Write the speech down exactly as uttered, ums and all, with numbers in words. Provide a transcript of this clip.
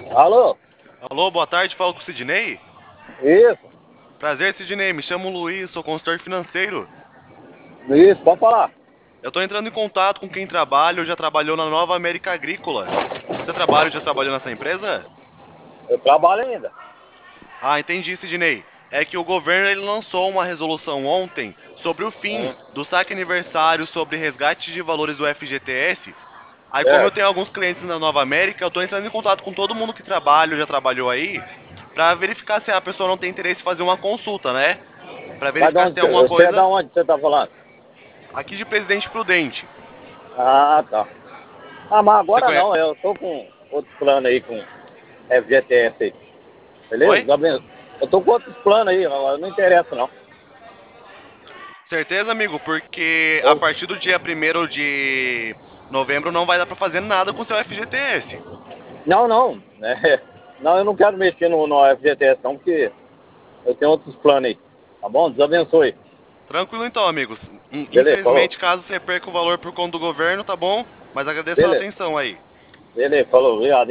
Alô? Alô, boa tarde, falo com o Sidney. Isso, Prazer, Sidney, me chamo Luiz, sou consultor financeiro. isso, pode falar. Eu tô entrando em contato com quem trabalha ou já trabalhou na Nova América Agrícola. Você trabalha ou já trabalhou nessa empresa? Eu trabalho ainda. Ah, entendi, Sidney. É que o governo ele lançou uma resolução ontem sobre o fim Hum, do saque aniversário sobre resgate de valores do F G T S. Aí, como eu certo. tenho alguns clientes na Nova América, eu tô entrando em contato com todo mundo que trabalha ou já trabalhou aí, pra verificar se a pessoa não tem interesse em fazer uma consulta, né? Pra Mas de verificar se onde tem você, alguma você é da coisa. onde você tá falando? Aqui de Presidente Prudente. Ah, tá. Ah, mas Você agora conhece? não, eu tô com outros planos aí com F G T S aí. Beleza? Oi? Gabriel? Eu tô com outros planos aí, agora não interessa não. Certeza, amigo, porque a Eu- partir do dia primeiro de novembro não vai dar pra fazer nada com seu F G T S. Não, não. né? Não, eu não quero mexer no, no F G T S não, porque eu tenho outros planos aí. Tá bom? Deus abençoe. Tranquilo então, amigos. In- Beleza, falou. Infelizmente, caso você perca o valor por conta do governo, tá bom? Mas agradeço pela Beleza, atenção aí. beleza, falou. Obrigado.